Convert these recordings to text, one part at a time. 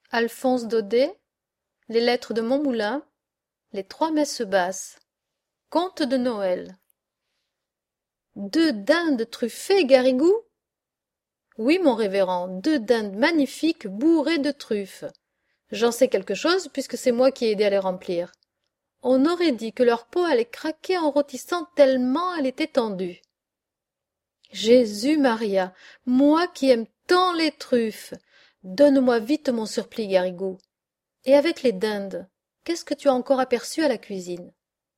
Alphonse Daudet, les lettres de Montmoulin, les trois messes basses. Conte de Noël. Deux dindes truffées, Garrigou? Oui, mon révérend, deux dindes magnifiques bourrées de truffes. J'en sais quelque chose puisque c'est moi qui ai aidé à les remplir. On aurait dit que leur peau allait craquer en rôtissant tellement elle était tendue. Jésus Maria, moi qui aime tant les truffes, donne-moi vite mon surplis, Garrigou. Et avec les dindes, qu'est-ce que tu as encore aperçu à la cuisine?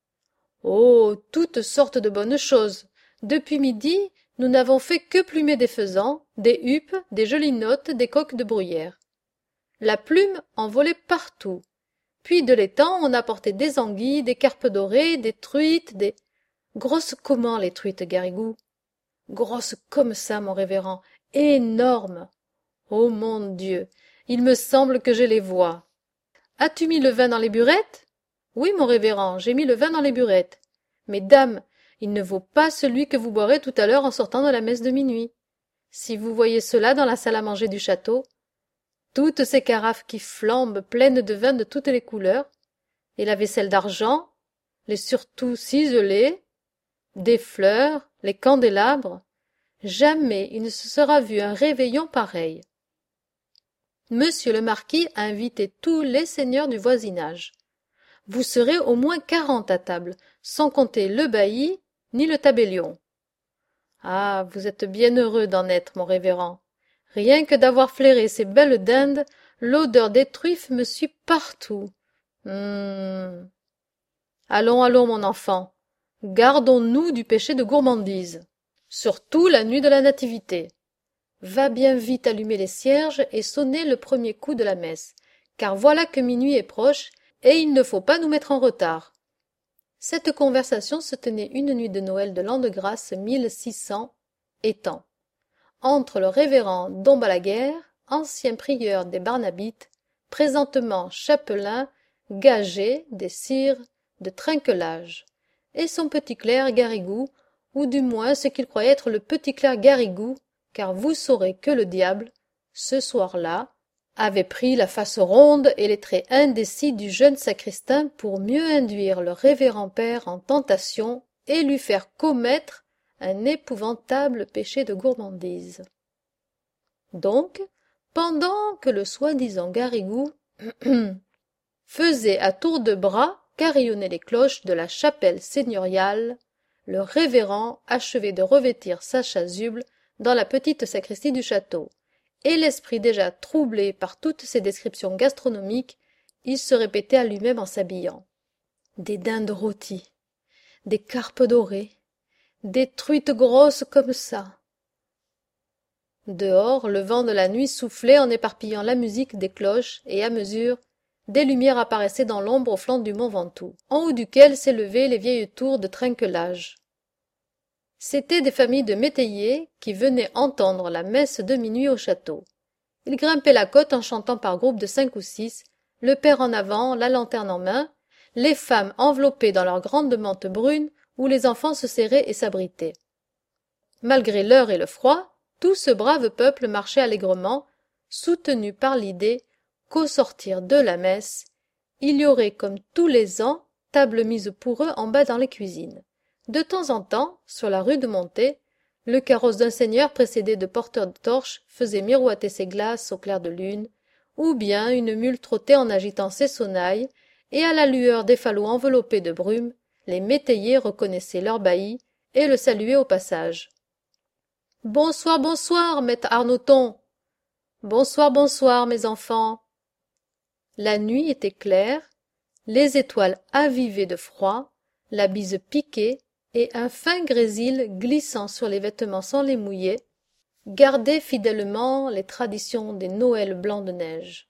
Oh, toutes sortes de bonnes choses. Depuis midi, nous n'avons fait que plumer des faisans, des huppes, des gelinottes, des coqs de bruyère. La plume en volait partout. Puis de l'étang, on apportait des anguilles, des carpes dorées, des truites, des... Grosses comment, les truites, Garrigou? Grosses comme ça, mon révérend, énormes. Oh mon Dieu, il me semble que je les vois. As-tu mis le vin dans les burettes? Oui, mon révérend, j'ai mis le vin dans les burettes. Mais dame, il ne vaut pas celui que vous boirez tout à l'heure en sortant de la messe de minuit. Si vous voyez cela dans la salle à manger du château, toutes ces carafes qui flambent pleines de vin de toutes les couleurs, et la vaisselle d'argent, les surtout ciselés, des fleurs, les candélabres, jamais il ne se sera vu un réveillon pareil. Monsieur le marquis a invité tous les seigneurs du voisinage. Vous serez au moins 40 à table, sans compter le bailli ni le tabellion. Ah, vous êtes bien heureux d'en être, mon révérend. Rien que d'avoir flairé ces belles dindes, l'odeur des truffes me suit partout. Allons, allons, mon enfant, gardons-nous du péché de gourmandise, surtout la nuit de la Nativité. Va bien vite allumer les cierges et sonner le premier coup de la messe, car voilà que minuit est proche, et il ne faut pas nous mettre en retard. Cette conversation se tenait une nuit de Noël de l'an de grâce 1600 étant entre le révérend Dom Balaguère, ancien prieur des Barnabites, présentement chapelain gagé des sires de Trinquelage, et son petit clerc Garrigou, ou du moins ce qu'il croyait être le petit clerc Garrigou, car vous saurez que le diable, ce soir-là, avait pris la face ronde et les traits indécis du jeune sacristain pour mieux induire le révérend père en tentation et lui faire commettre un épouvantable péché de gourmandise. Donc, pendant que le soi-disant Garrigou faisait à tour de bras carillonner les cloches de la chapelle seigneuriale, le révérend achevait de revêtir sa chasuble dans la petite sacristie du château, et l'esprit déjà troublé par toutes ces descriptions gastronomiques, il se répétait à lui-même en s'habillant. Des dindes rôties, des carpes dorées, des truites grosses comme ça. Dehors, le vent de la nuit soufflait en éparpillant la musique des cloches, et à mesure, des lumières apparaissaient dans l'ombre au flanc du mont Ventoux, en haut duquel s'élevaient les vieilles tours de Trinquelage. C'étaient des familles de métayers qui venaient entendre la messe de minuit au château. Ils grimpaient la côte en chantant par groupes de 5 ou 6, le père en avant, la lanterne en main, les femmes enveloppées dans leurs grandes mantes brunes, où les enfants se serraient et s'abritaient. Malgré l'heure et le froid, tout ce brave peuple marchait allègrement, soutenu par l'idée qu'au sortir de la messe, il y aurait comme tous les ans table mise pour eux en bas dans les cuisines. De temps en temps, sur la rue de Montée, le carrosse d'un seigneur précédé de porteurs de torches faisait miroiter ses glaces au clair de lune, ou bien une mule trottait en agitant ses sonnailles, et à la lueur des falots enveloppés de brume, les métayers reconnaissaient leur bailli et le saluaient au passage. « Bonsoir, bonsoir, maître Arnoton !»« Bonsoir, bonsoir, mes enfants !» La nuit était claire, les étoiles avivaient de froid, la bise piquait, et un fin grésil glissant sur les vêtements sans les mouiller gardait fidèlement les traditions des Noëls blancs de neige.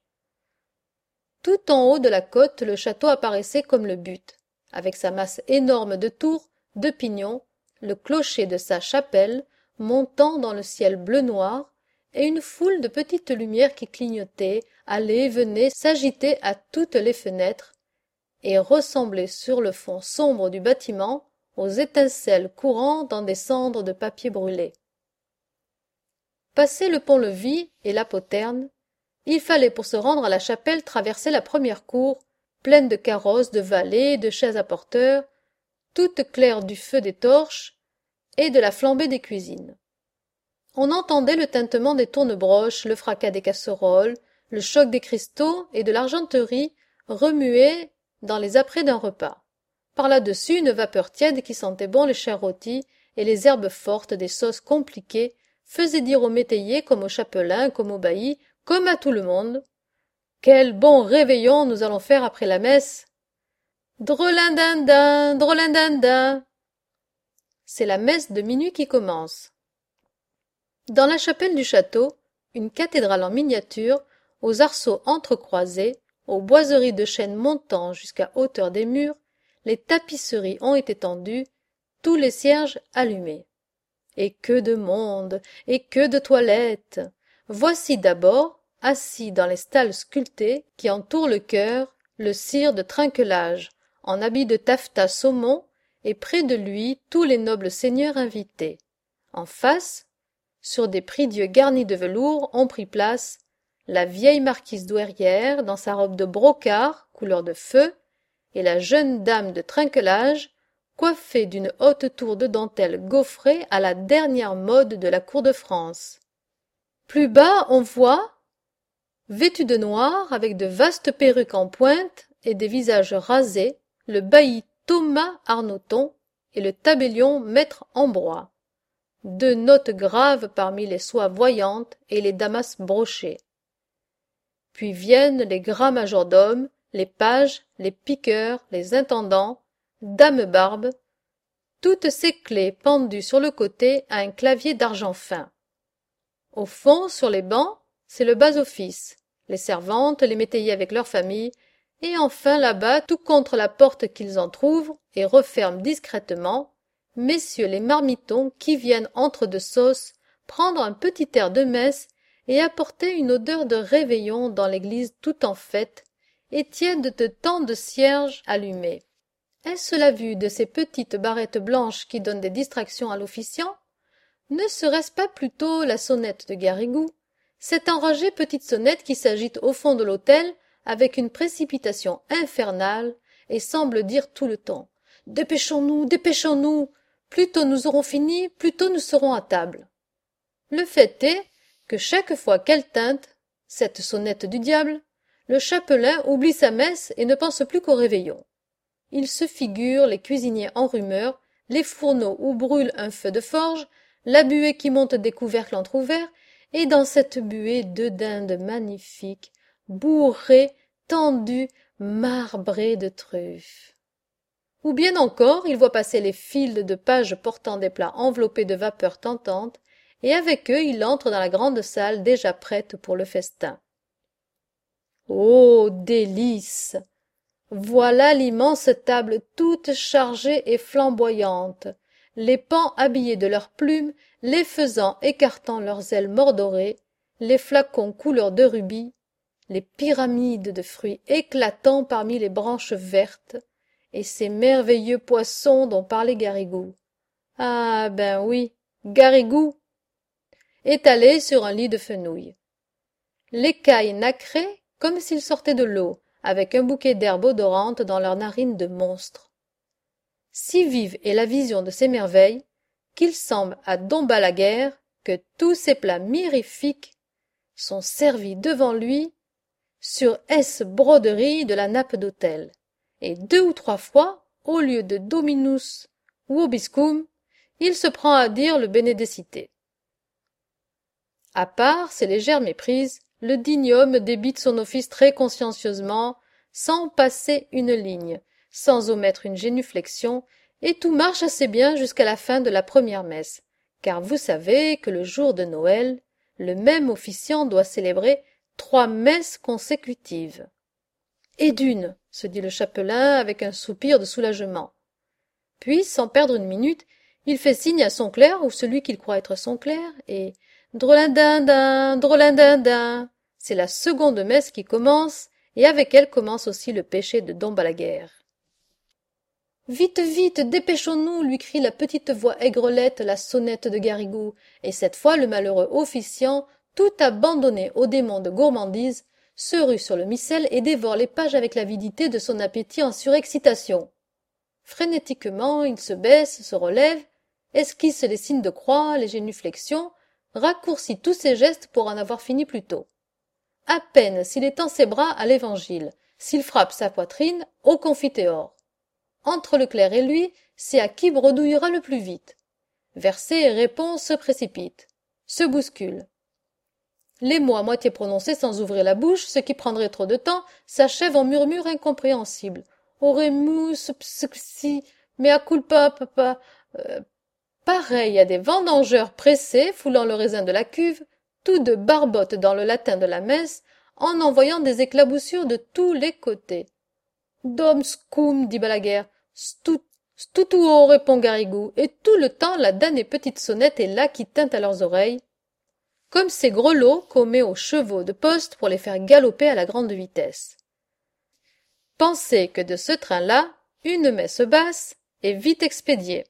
Tout en haut de la côte, le château apparaissait comme le but, avec sa masse énorme de tours, de pignons, le clocher de sa chapelle montant dans le ciel bleu-noir, et une foule de petites lumières qui clignotaient, allaient, venaient, s'agitaient à toutes les fenêtres, et ressemblaient sur le fond sombre du bâtiment aux étincelles courant dans des cendres de papier brûlé. Passé le pont-levis et la poterne, Il fallait pour se rendre à la chapelle traverser la première cour, pleine de carrosses, de valets, de chaises à porteurs, toute claire du feu des torches et de la flambée des cuisines. On entendait le tintement des tourne-broches, le fracas des casseroles, le choc des cristaux et de l'argenterie remuer dans les apprêts d'un repas. Par là-dessus, une vapeur tiède qui sentait bon les chairs rôties et les herbes fortes des sauces compliquées faisait dire aux métayers comme aux chapelains, comme aux baillis, comme à tout le monde: « Quel bon réveillon nous allons faire après la messe !» Drolindindin, drolindindin. C'est la messe de minuit qui commence. Dans la chapelle du château, une cathédrale en miniature, aux arceaux entrecroisés, aux boiseries de chêne montant jusqu'à hauteur des murs, les tapisseries ont été tendues, tous les cierges allumés. Et que de monde, et que de toilettes! Voici d'abord, assis dans les stalles sculptées qui entourent le chœur, le sire de trinquelage, en habit de taffetas saumon, et près de lui tous les nobles seigneurs invités. En face, sur des prie-dieu garnis de velours, ont pris place la vieille marquise douairière dans sa robe de brocart couleur de feu, et la jeune dame de trinquelage, coiffée d'une haute tour de dentelle gaufrée à la dernière mode de la cour de France. Plus bas, on voit, vêtus de noir, avec de vastes perruques en pointe et des visages rasés, le bailli Thomas Arnoton et le tabellion maître Ambroise. Deux notes graves parmi les soies voyantes et les damas brochés. Puis viennent les grands majordomes, les pages, les piqueurs, les intendants, dames-barbes, toutes ces clés pendues sur le côté à un clavier d'argent fin. Au fond, sur les bancs, c'est le bas-office, les servantes, les métayers avec leurs familles, et enfin là-bas, tout contre la porte qu'ils entr'ouvrent et referment discrètement, messieurs les marmitons qui viennent entre deux sauces prendre un petit air de messe et apporter une odeur de réveillon dans l'église tout en fête et tiède de tant de cierges allumés. Est-ce la vue de ces petites barrettes blanches qui donnent des distractions à l'officiant? Ne serait-ce pas plutôt la sonnette de Garrigou, cette enragée petite sonnette qui s'agite au fond de l'autel avec une précipitation infernale et semble dire tout le temps: « Dépêchons-nous, dépêchons-nous! Plus tôt nous aurons fini, plus tôt nous serons à table. » Le fait est que chaque fois qu'elle tinte, cette sonnette du diable, le chapelain oublie sa messe et ne pense plus qu'au réveillon. Il se figure les cuisiniers en rumeur, les fourneaux où brûle un feu de forge, la buée qui monte des couvercles entr'ouverts, et dans cette buée deux dindes magnifiques, bourrées, tendues, marbrées de truffes. Ou bien encore, il voit passer les files de pages portant des plats enveloppés de vapeurs tentantes, et avec eux il entre dans la grande salle déjà prête pour le festin. Ô délices! Voilà l'immense table toute chargée et flamboyante, les paons habillés de leurs plumes, les faisans écartant leurs ailes mordorées, les flacons couleur de rubis, les pyramides de fruits éclatants parmi les branches vertes, et ces merveilleux poissons dont parlait Garrigou. Ah ben oui, Garrigou, étalés sur un lit de fenouil. L'écaille nacrée comme s'ils sortaient de l'eau, avec un bouquet d'herbes odorantes dans leurs narines de monstres. Si vive est la vision de ces merveilles qu'il semble à Dom Balaguère que tous ces plats mirifiques sont servis devant lui sur broderie de la nappe d'autel, et 2 ou 3 fois, au lieu de Dominus vobiscum, il se prend à dire le Benedicite. À part ces légères méprises, le digne homme débite son office très consciencieusement, sans passer une ligne, sans omettre une génuflexion, et tout marche assez bien jusqu'à la fin de la première messe, car vous savez que le jour de Noël, le même officiant doit célébrer 3 messes consécutives. Et d'une, se dit le chapelain avec un soupir de soulagement. Puis, sans perdre une minute, il fait signe à son clerc ou celui qu'il croit être son clerc, et drolindindin, drolindindin. C'est la seconde messe qui commence, et avec elle commence aussi le péché de Dom Balaguère. Vite, vite, dépêchons-nous, lui crie la petite voix aigrelette, la sonnette de Garrigou, et cette fois le malheureux officiant tout abandonné aux démons de gourmandise, se rue sur le missel et dévore les pages avec l'avidité de son appétit en surexcitation. Frénétiquement, il se baisse, se relève, esquisse les signes de croix, les génuflexions, raccourcit tous ses gestes pour en avoir fini plus tôt. À peine s'il étend ses bras à l'Évangile, s'il frappe sa poitrine au confiteor. Entre le clerc et lui, c'est à qui bredouillera le plus vite. Versets et réponses se précipitent, se bousculent. Les mots à moitié prononcés sans ouvrir la bouche, ce qui prendrait trop de temps, s'achèvent en murmures incompréhensibles. Oremus, psi, mea culpa, papa. Pareil à des vendangeurs pressés, foulant le raisin de la cuve, tous deux barbotent dans le latin de la messe, en envoyant des éclaboussures de tous les côtés. Dom scum, dit Balaguer. Stutuo, répond Garrigou, et tout le temps la damnée petite sonnette est là qui tinte à leurs oreilles, comme ces grelots qu'on met aux chevaux de poste pour les faire galoper à la grande vitesse. Pensez que de ce train-là, une messe basse est vite expédiée.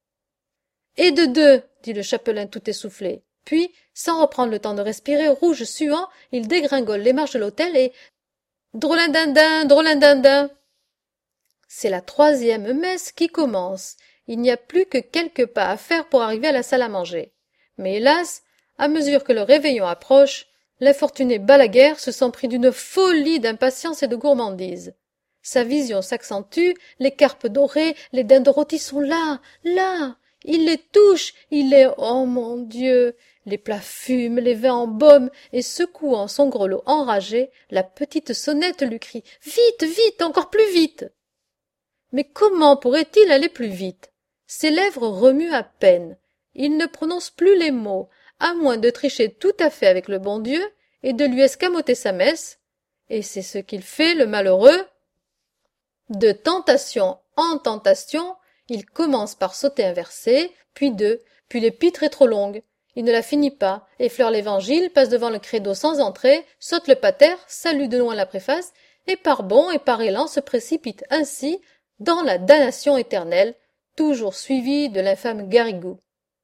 Et de deux, dit le chapelain tout essoufflé. Puis, sans reprendre le temps de respirer, rouge suant, il dégringole les marches de l'hôtel et drolindindin, drolindindin. C'est la troisième messe qui commence. Il n'y a plus que quelques pas à faire pour arriver à la salle à manger. Mais hélas, à mesure que le réveillon approche, l'infortuné Balaguer se sent pris d'une folie d'impatience et de gourmandise. Sa vision s'accentue, les carpes dorées, les dindes rôties sont là, là. Il les touche, oh mon Dieu! Les plats fument, les vins embaument, et secouant son grelot enragé, la petite sonnette lui crie « Vite, vite, encore plus vite !» Mais comment pourrait-il aller plus vite? Ses lèvres remuent à peine. Il ne prononce plus les mots, à moins de tricher tout à fait avec le bon Dieu et de lui escamoter sa messe. Et c'est ce qu'il fait, le malheureux. De tentation en tentation, il commence par sauter un verset, puis deux, puis l'épître est trop longue. Il ne la finit pas, effleure l'évangile, passe devant le credo sans entrer, saute le pater, salue de loin la préface, et par bond et par élan se précipite ainsi dans la damnation éternelle, toujours suivi de l'infâme Garrigou.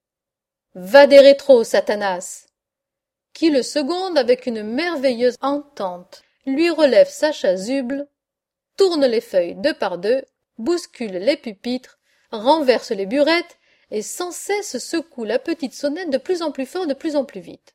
Va des rétros, Satanas! Qui le seconde avec une merveilleuse entente, lui relève sa chasuble, tourne les feuilles deux par deux, bouscule les pupitres, renverse les burettes, et sans cesse secoue la petite sonnette de plus en plus fort, de plus en plus vite.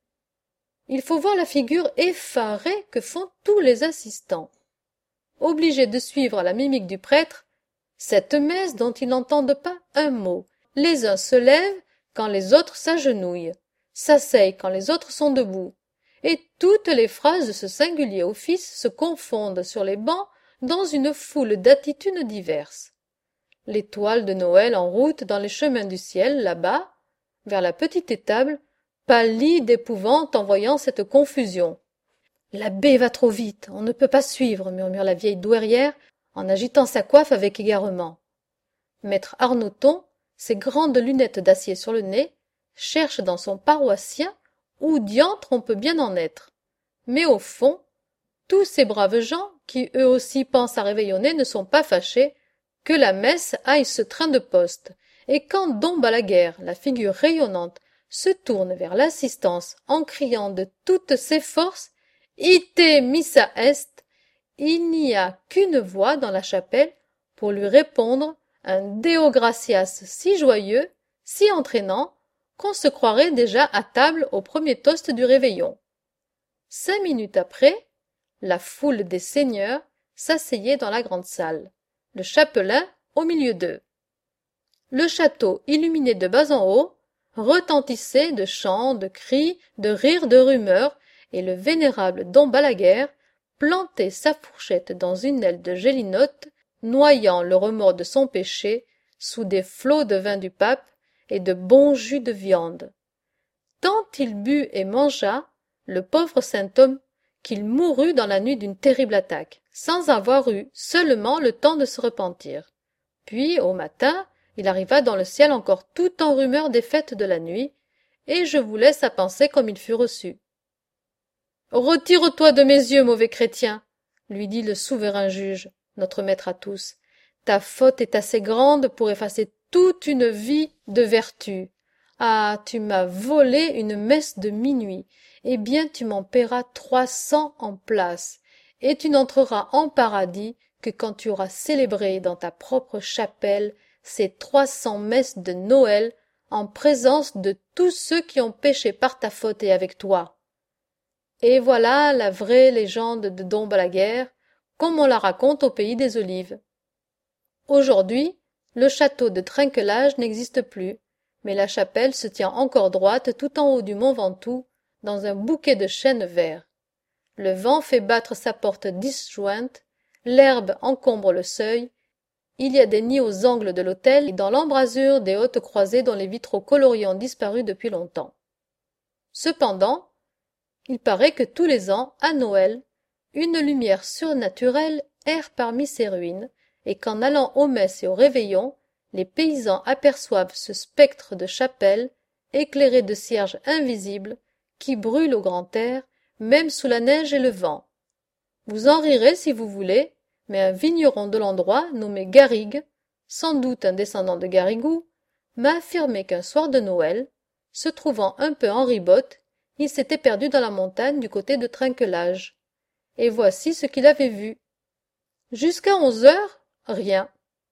Il faut voir la figure effarée que font tous les assistants. Obligés de suivre la mimique du prêtre, cette messe dont ils n'entendent pas un mot. Les uns se lèvent quand les autres s'agenouillent, s'asseyent quand les autres sont debout, et toutes les phrases de ce singulier office se confondent sur les bancs dans une foule d'attitudes diverses. L'étoile de Noël en route dans les chemins du ciel, là-bas, vers la petite étable, pâlit d'épouvante en voyant cette confusion. L'abbé va trop vite, on ne peut pas suivre, murmure la vieille douairière en agitant sa coiffe avec égarement. Maître Arnoton, ses grandes lunettes d'acier sur le nez, cherche dans son paroissien où diantre on peut bien en être. Mais au fond, tous ces braves gens qui eux aussi pensent à réveillonner ne sont pas fâchés que la messe aille ce train de poste, et quand Dom Balaguer, la figure rayonnante, se tourne vers l'assistance en criant de toutes ses forces « Ite missa est », il n'y a qu'une voix dans la chapelle pour lui répondre un Deo gratias si joyeux, si entraînant, qu'on se croirait déjà à table au premier toast du réveillon. 5 minutes après, la foule des seigneurs s'asseyait dans la grande salle, le chapelain au milieu d'eux. Le château, illuminé de bas en haut, retentissait de chants, de cris, de rires, de rumeurs, et le vénérable Dom Balaguer plantait sa fourchette dans une aile de gelinotte, noyant le remords de son péché sous des flots de vin du pape et de bons jus de viande. Tant il but et mangea, le pauvre saint homme, qu'il mourut dans la nuit d'une terrible attaque, sans avoir eu seulement le temps de se repentir. Puis, au matin, il arriva dans le ciel encore tout en rumeur des fêtes de la nuit, et je vous laisse à penser comme il fut reçu. « Retire-toi de mes yeux, mauvais chrétien, lui dit le souverain juge, notre maître à tous. Ta faute est assez grande pour effacer toute une vie de vertu. Ah, tu m'as volé une messe de minuit. Eh bien, tu m'en paieras 300 en place, et tu n'entreras en paradis que quand tu auras célébré dans ta propre chapelle ces 300 messes de Noël en présence de tous ceux qui ont péché par ta faute et avec toi. Et voilà la vraie légende de Dom Balaguère, comme on la raconte au pays des Olives. Aujourd'hui, le château de Trinquelage n'existe plus, mais la chapelle se tient encore droite tout en haut du mont Ventoux, dans un bouquet de chênes verts. Le vent fait battre sa porte disjointe, l'herbe encombre le seuil, il y a des nids aux angles de l'autel et dans l'embrasure des hautes croisées dont les vitraux coloriés ont disparu depuis longtemps. Cependant, il paraît que tous les ans, à Noël, une lumière surnaturelle erre parmi ces ruines, et qu'en allant aux messes et aux réveillons, les paysans aperçoivent ce spectre de chapelle, éclairé de cierges invisibles, qui brûle au grand air, même sous la neige et le vent. Vous en rirez si vous voulez, mais un vigneron de l'endroit, nommé Garrigue, sans doute un descendant de Garrigou, m'a affirmé qu'un soir de Noël, se trouvant un peu en ribote, il s'était perdu dans la montagne du côté de Trinquelage. Et voici ce qu'il avait vu. Jusqu'à 11 heures, rien.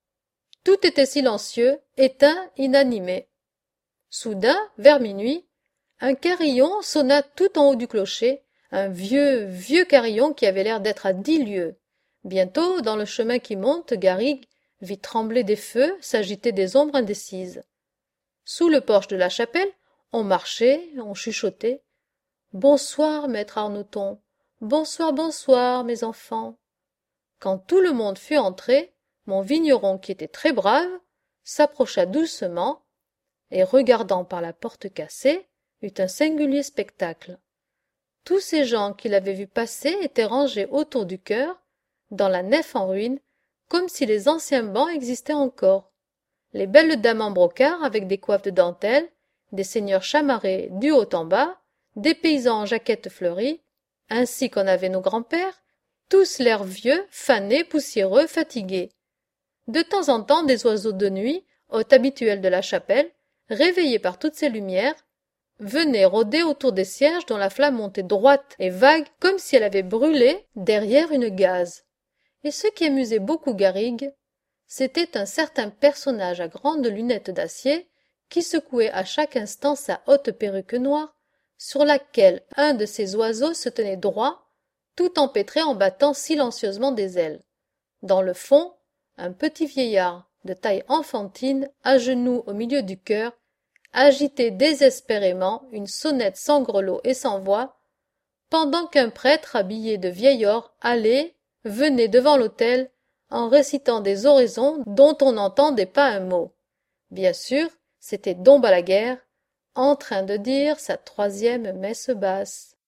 Tout était silencieux, éteint, inanimé. Soudain, vers minuit, un carillon sonna tout en haut du clocher, un vieux, vieux carillon qui avait l'air d'être à 10 lieues. Bientôt, dans le chemin qui monte, Garrigue vit trembler des feux, s'agiter des ombres indécises. Sous le porche de la chapelle, on marchait, on chuchotait. « Bonsoir, maître Arnoton. Bonsoir, bonsoir, mes enfants. » Quand tout le monde fut entré, mon vigneron, qui était très brave, s'approcha doucement et, regardant par la porte cassée, eut un singulier spectacle. Tous ces gens qu'il avait vus passer étaient rangés autour du chœur, dans la nef en ruine, comme si les anciens bancs existaient encore. Les belles dames en brocart avec des coiffes de dentelle, des seigneurs chamarrés du haut en bas, des paysans en jaquettes fleuries, ainsi qu'en avaient nos grands-pères, tous l'air vieux, fanés, poussiéreux, fatigués. De temps en temps, des oiseaux de nuit, hôtes habituels de la chapelle, réveillés par toutes ces lumières, venaient rôder autour des cierges dont la flamme montait droite et vague comme si elle avait brûlé derrière une gaze. Et ce qui amusait beaucoup Garrigue, c'était un certain personnage à grandes lunettes d'acier qui secouait à chaque instant sa haute perruque noire, sur laquelle un de ces oiseaux se tenait droit, tout empêtré en battant silencieusement des ailes. Dans le fond, un petit vieillard de taille enfantine, à genoux au milieu du chœur, agitait désespérément une sonnette sans grelot et sans voix, pendant qu'un prêtre habillé de vieil or allait, venait devant l'autel, en récitant des oraisons dont on n'entendait pas un mot. Bien sûr, c'était Dom Balaguère, en train de dire sa 3e messe basse.